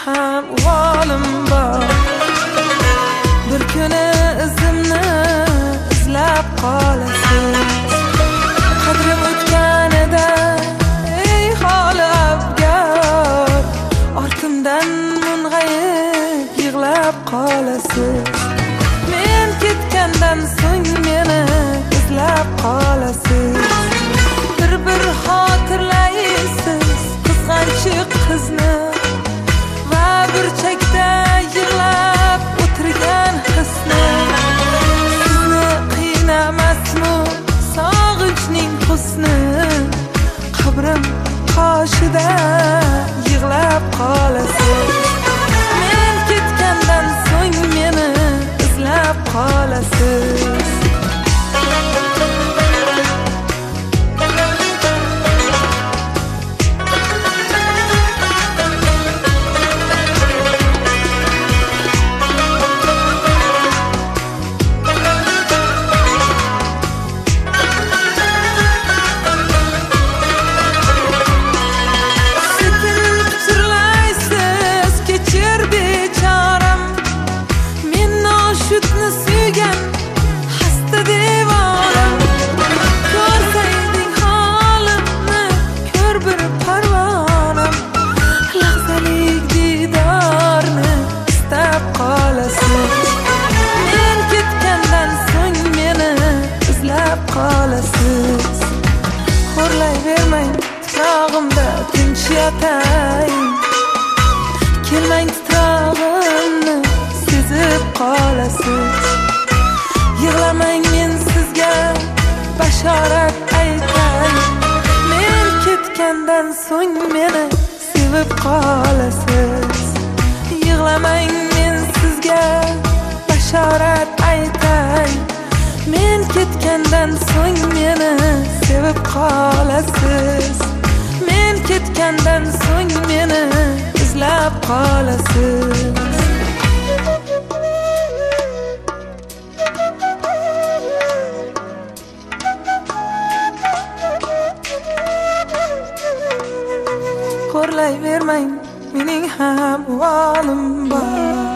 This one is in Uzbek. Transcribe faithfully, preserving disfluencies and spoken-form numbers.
ham uvolim bor. Bir kuni izimni izlab qolasiz. Qadrim o'tganida ey holi abgor, ortimdan mung'ayib yig'lab qolasiz. Men ketgandan so'ng meni izlab qolasiz. Bir-bir xotirlaysiz qizg'anchiq qizni va burchakda yig'lab o'tirgan hisni. Sizni qiynamasmi sog'inchning husni? Qabrim qoshida yig'lab qolasiz. Men ketgandan so'ng meni izlab qolasiz. Xo'rlayvermang titrog'imda tinch yotay. Kelmang titrog'imni sezib qolasiz. Yig'lamang, men sizga bashorat aytay. Men ketgandan so'ng meni sevib qolasiz. Yig'lamang, men sizga bashorat aytay. Men ketgandan so'ng meni sevib qolasiz. Men ketgandan so'ng meni izlab qolasiz. Xo'rlayvermang, mening ham uvolim bor.